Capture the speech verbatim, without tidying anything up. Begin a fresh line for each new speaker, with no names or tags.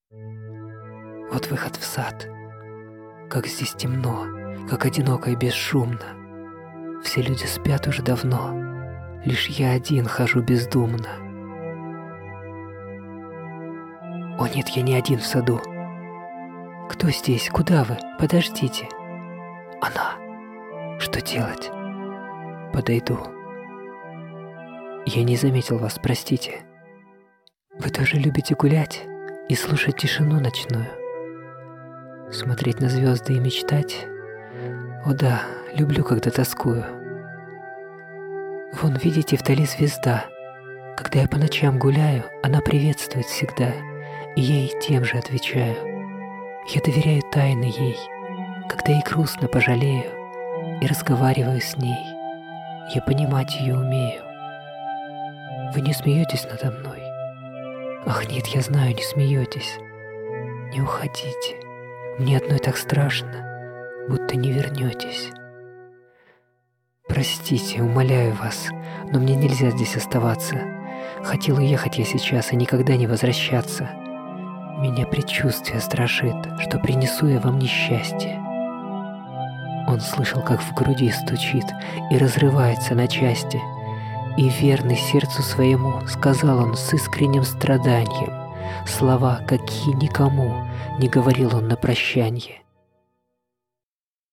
Вот выход в сад. Как здесь темно, как одиноко и бесшумно. Все люди спят уже давно, лишь я один хожу бездумно. О нет, я не один в саду. Кто здесь? Куда вы? Подождите. Она. Что делать? Подойду. Я не заметил вас, простите. Вы тоже любите гулять и слушать тишину ночную? Смотреть на звезды и мечтать? О да, люблю, когда тоскую. Вон, видите, вдали звезда. Когда я по ночам гуляю, она приветствует всегда, и я ей тем же отвечаю. Я доверяю тайны ей, когда ей грустно пожалею, и разговариваю с ней. Я понимать ее умею. Вы не смеетесь надо мной? Ах нет, я знаю, не смеетесь. Не уходите. Мне одной так страшно, будто не вернетесь. Простите, умоляю вас, но мне нельзя здесь оставаться. Хотел уехать я сейчас и никогда не возвращаться. Меня предчувствие страшит, что принесу я вам несчастье. Он слышал, как в груди стучит и разрывается на части. И верный сердцу своему сказал он с искренним страданием слова, какие никому не говорил он на прощанье.